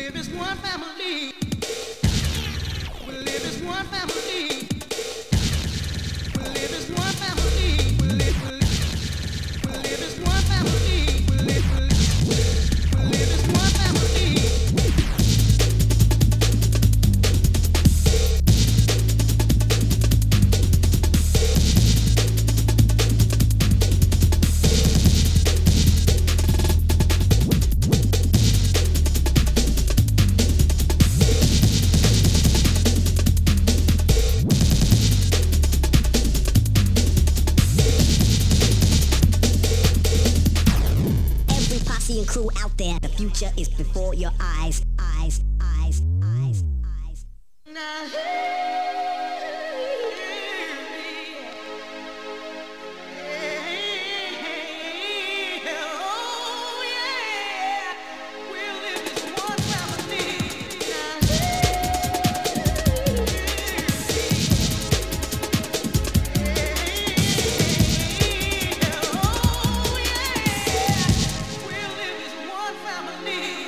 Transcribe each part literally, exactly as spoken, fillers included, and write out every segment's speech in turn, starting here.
live as one family. We live as one family. We live as one family. We live, we live, we live as one family. We live, we live, we live as one family. And crew out there, the future is before your eyes, eyes, eyes, eyes, eyes. Now, oh yeah, we'll live as one family. Oh yeah. We'll live as one family.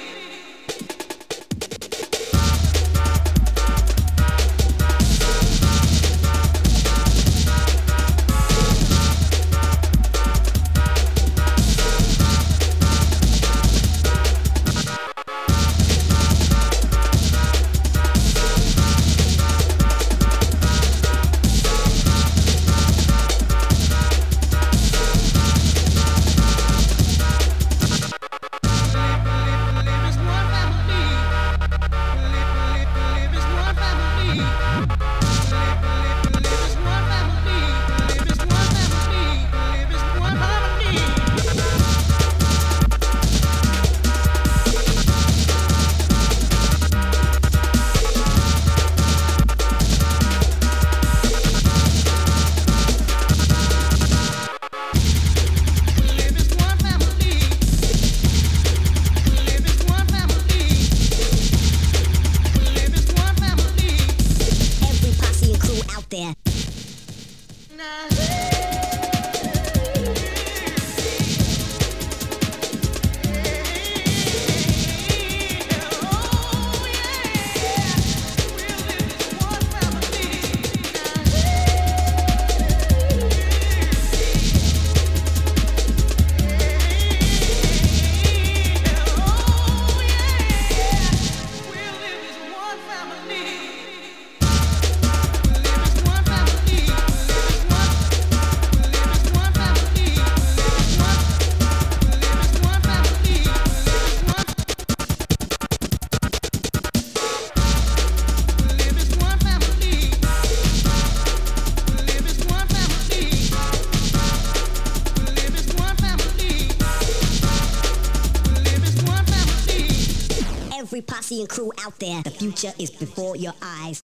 There. Every posse and crew out there, the future is before your eyes.